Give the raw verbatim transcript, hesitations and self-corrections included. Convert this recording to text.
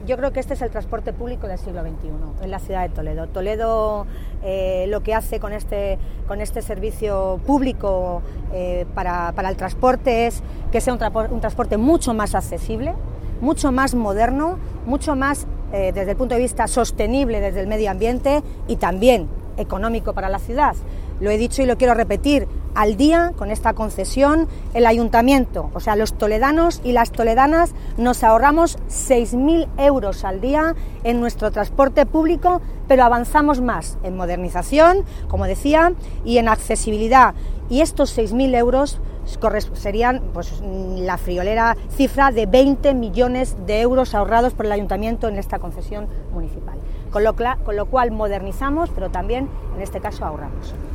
yo creo que este es el transporte público del siglo veintiuno en la ciudad de Toledo. Toledo eh, lo que hace con este, con este servicio público eh, para, para el transporte es que sea un, tra- un transporte mucho más accesible, mucho más moderno, mucho más eh, desde el punto de vista sostenible desde el medio ambiente y también económico para la ciudad. Lo he dicho y lo quiero repetir, al día con esta concesión el ayuntamiento, o sea los toledanos y las toledanas nos ahorramos seis mil euros al día en nuestro transporte público, pero avanzamos más en modernización, como decía, y en accesibilidad, y estos seis mil euros serían pues, la friolera cifra de veinte millones de euros ahorrados por el ayuntamiento en esta concesión municipal, con lo, con lo cual modernizamos, pero también en este caso ahorramos.